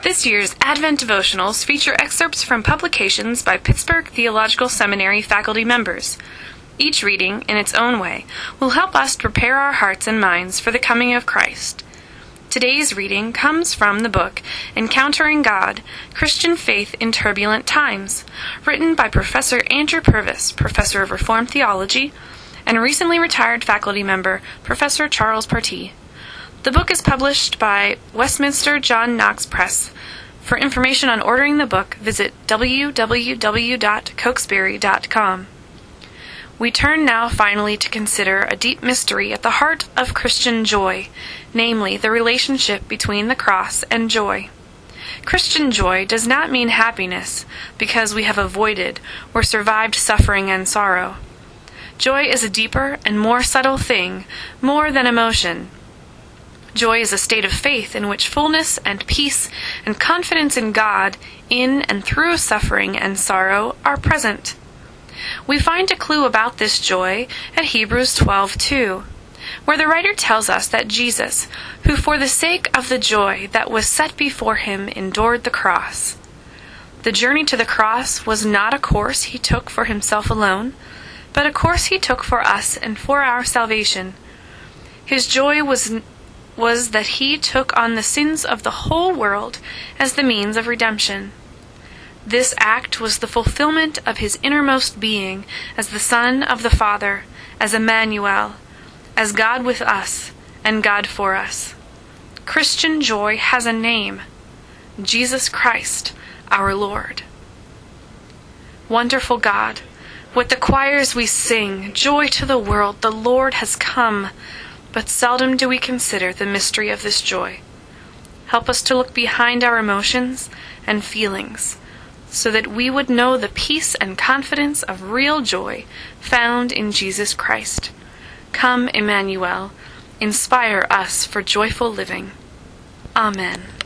This year's Advent devotionals feature excerpts from publications by Pittsburgh Theological Seminary faculty members. Each reading, in its own way, will help us prepare our hearts and minds for the coming of Christ. Today's reading comes from the book Encountering God, Christian Faith in Turbulent Times, written by Professor Andrew Purvis, Professor of Reformed Theology, and recently retired faculty member, Professor Charles Partee. The book is published by Westminster John Knox Press. For information on ordering the book, visit www.cokesbury.com. We turn now finally to consider a deep mystery at the heart of Christian joy, namely the relationship between the cross and joy. Christian joy does not mean happiness because we have avoided or survived suffering and sorrow. Joy is a deeper and more subtle thing, more than emotion. Joy is a state of faith in which fullness and peace and confidence in God, in and through suffering and sorrow, are present. We find a clue about this joy at Hebrews 12:2, where the writer tells us that Jesus, who for the sake of the joy that was set before him endured the cross. The journey to the cross was not a course he took for himself alone, but a course he took for us and for our salvation. His joy was that he took on the sins of the whole world as the means of redemption. This act was the fulfillment of his innermost being as the Son of the Father, as Emmanuel, as God with us and God for us. Christian joy has a name: Jesus Christ, our Lord. Wonderful God, with the choirs we sing, joy to the world, the Lord has come. But seldom do we consider the mystery of this joy. Help us to look behind our emotions and feelings, so that we would know the peace and confidence of real joy found in Jesus Christ. Come, Emmanuel, inspire us for joyful living. Amen.